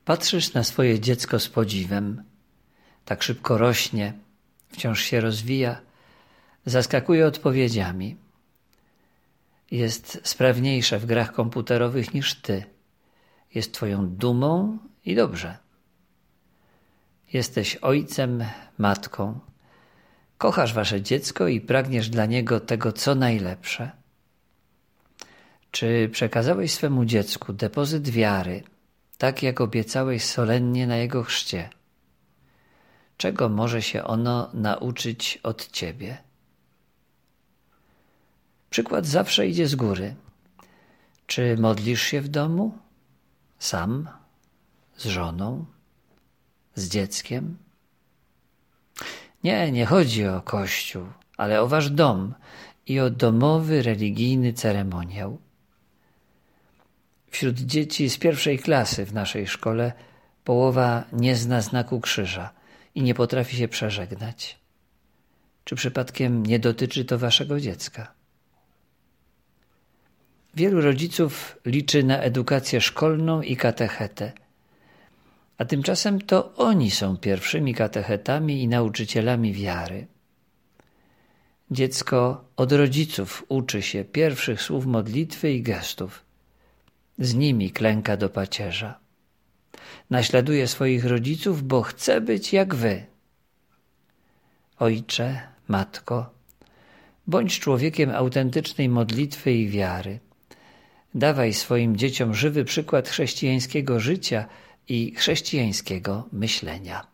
Patrzysz na swoje dziecko z podziwem. Tak szybko rośnie, wciąż się rozwija, zaskakuje odpowiedziami. Jest sprawniejsze w grach komputerowych niż ty. Jest twoją dumą i dobrze. Jesteś ojcem, matką. Kochasz wasze dziecko i pragniesz dla niego tego, co najlepsze. Czy przekazałeś swemu dziecku depozyt wiary, tak jak obiecałeś solennie na jego chrzcie? Czego może się ono nauczyć od ciebie? Przykład zawsze idzie z góry. Czy modlisz się w domu? Sam? Z żoną? Z dzieckiem? Nie chodzi o Kościół, ale o wasz dom i o domowy, religijny ceremoniał. Wśród dzieci z 1. klasy w naszej szkole połowa nie zna znaku krzyża i nie potrafi się przeżegnać. Czy przypadkiem nie dotyczy to waszego dziecka? Wielu rodziców liczy na edukację szkolną i katechetę, a tymczasem to oni są pierwszymi katechetami i nauczycielami wiary. Dziecko od rodziców uczy się pierwszych słów modlitwy i gestów. Z nimi klęka do pacierza. Naśladuje swoich rodziców, bo chce być jak wy. Ojcze, matko, bądź człowiekiem autentycznej modlitwy i wiary. Dawaj swoim dzieciom żywy przykład chrześcijańskiego życia i chrześcijańskiego myślenia.